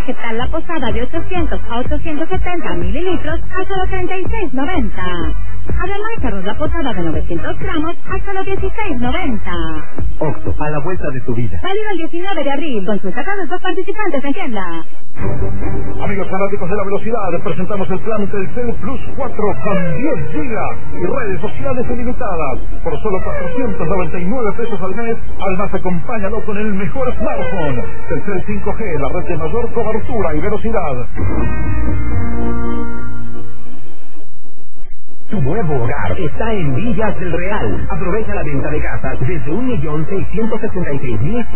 ¿qué tal la posada de 800 a 870 mililitros a solo $36.90? Además, arroz la posada de 900 gramos a solo $16.90. Oxxo, a la vuelta de tu vida. Válido el 19 de abril. Consulta a los dos participantes en tienda. Amigos fanáticos de la velocidad, presentamos el plan Telcel Plus 4 con 10 gigas y redes sociales ilimitadas. Por solo $499 al mes, además acompáñalo con el mejor smartphone. Telcel 5G, la red de mayor cobertura y velocidad. Tu nuevo hogar está en Villas del Real. Aprovecha la venta de casas desde 1.666.000